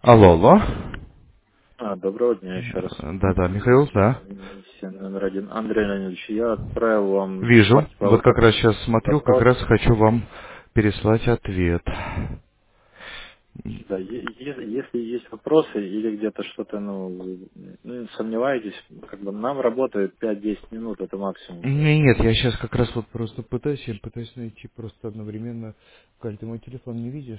Алло, алло. Доброго дня еще раз. Да-да, Михаил, да. Миссия номер один. Андрей Леонидович, я отправил вам Вижу. по Вот как раз сейчас смотрю, как запрос. раз хочу вам переслать ответ. Да, если есть вопросы или где-то что-то, сомневаетесь, как бы нам работает 5-10 минут, это максимум. Нет, я сейчас как раз вот просто я пытаюсь найти просто одновременно. Каль, ты мой телефон не видишь?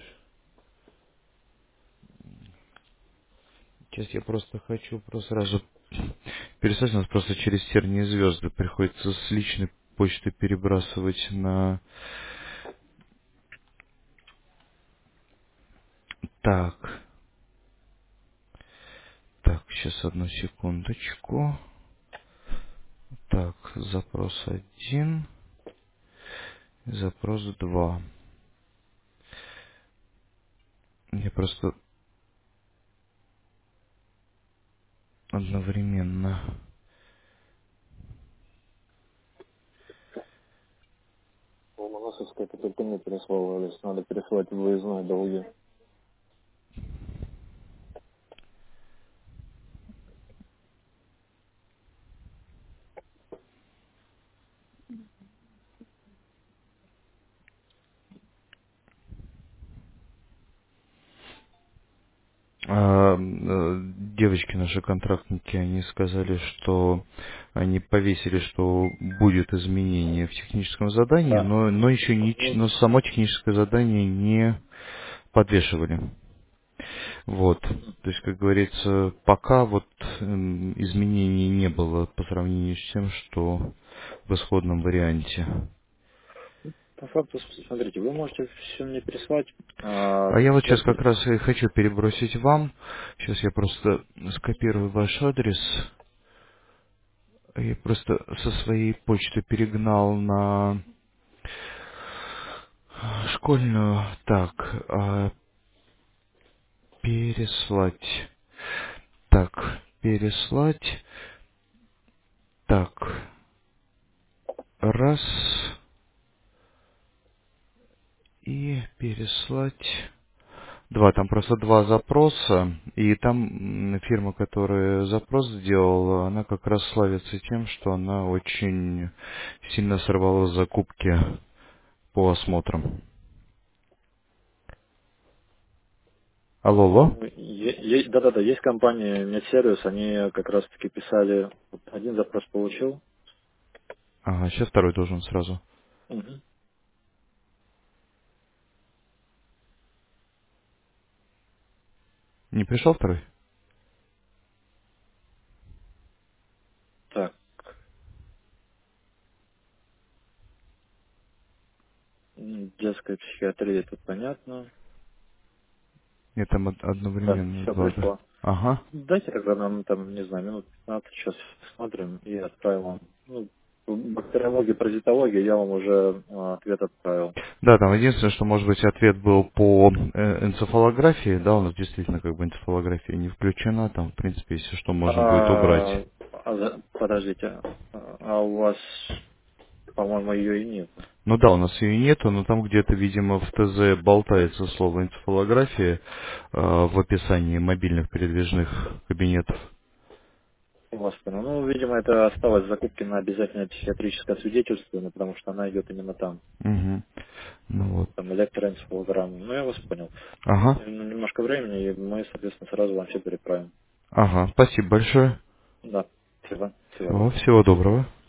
Сейчас я просто хочу просто сразу переслать. У нас просто через тернии звезды приходится с личной почты перебрасывать на... Так, так, сейчас одну секундочку. Так, запрос один, запрос 2. Я просто одновременно. Ломоносовская это только мне переслали, надо переслать в выездной долги. Девочки, наши контрактники, они сказали, что они повесили, что будет изменение в техническом задании, Да. но еще Ну, но само техническое задание не подвешивали. Вот. То есть, как говорится, пока вот изменений не было по сравнению с тем, что в исходном варианте. по факту, смотрите, вы можете все мне переслать. А я вот сейчас Просто как раз и хочу перебросить вам. Сейчас я просто скопирую ваш адрес. Я просто со своей почты перегнал на школьную. Так, переслать. Так, переслать. Так, раз. И переслать. Два, там просто два запроса, и там фирма, которая запрос сделала, она как раз славится тем, что она очень сильно сорвала закупки по осмотрам. Алло, алло. Да-да-да, есть компания Медсервис, они как раз-таки писали, вот один запрос получил. Ага, сейчас второй должен сразу. Мгм. Не пришел второй? Так, детская психиатрия, это понятно. Нет, там Да, одновременно все два, да. пришло. Ага. Дайте тогда нам там, не знаю, минут 15 сейчас смотрим и отправим вам. Ну, бактериология, паразитология, я вам уже ответ отправил. Да, там единственное, что, может быть, ответ был по энцефалографии, да, у нас действительно как бы энцефалография не включена, там, в принципе, если что, можно будет убрать. Подождите, у вас, по-моему, ее и нет. Ну да, у нас ее нету, но там где-то, видимо, в ТЗ болтается слово энцефалография в описании мобильных передвижных кабинетов. Господи, ну, видимо, это осталось в закупке на обязательное психиатрическое свидетельство, потому что она идет именно там. Угу. Ну вот. Там электроэнцефалограмма. Ну, я вас понял. Ага. Немножко времени, и мы, соответственно, сразу вам все переправим. Ага. Спасибо большое. Да, спасибо. Всего Всего, доброго. всего доброго.